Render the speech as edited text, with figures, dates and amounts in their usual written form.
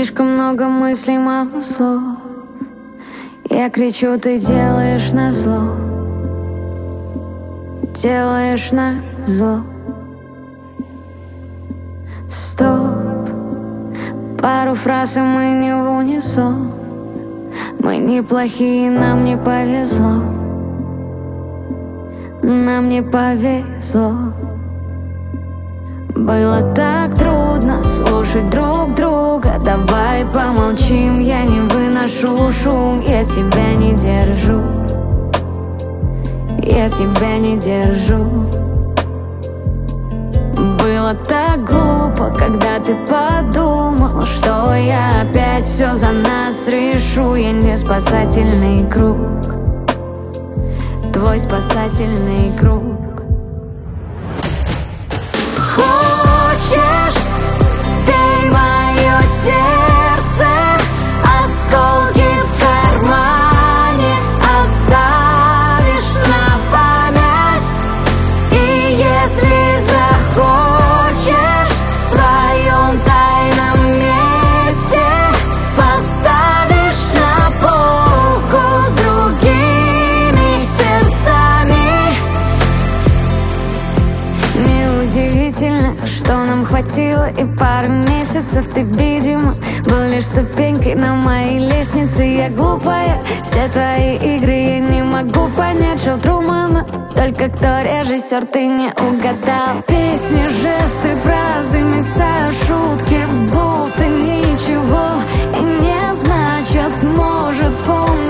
Слишком много мыслей, мало слов. Я кричу, ты делаешь назло. Делаешь назло. Стоп. Пару фраз, и мы не в унисон. Мы неплохие, нам не повезло. Нам не повезло. Было так трудно слушать друг друга. Давай помолчим, я не выношу шум. Я тебя не держу. Я тебя не держу. Было так глупо, когда ты подумал, что я опять все за нас решу. Я не спасательный круг, твой спасательный круг. Хочешь ты мое сердце, осколки в кармане оставишь на память. И если захочешь, в своем тайном месте поставишь на полку с другими сердцами. Неудивительно, что нам хватило и пары месяцев. Ты, видимо, был лишь ступенькой на моей лестнице. Я глупая, все твои игры я не могу понять. Шоу Трумана, только кто режиссер, ты не угадал. Песни, жесты, фразы, места, шутки, будто ничего и не значит. Может, вспомнить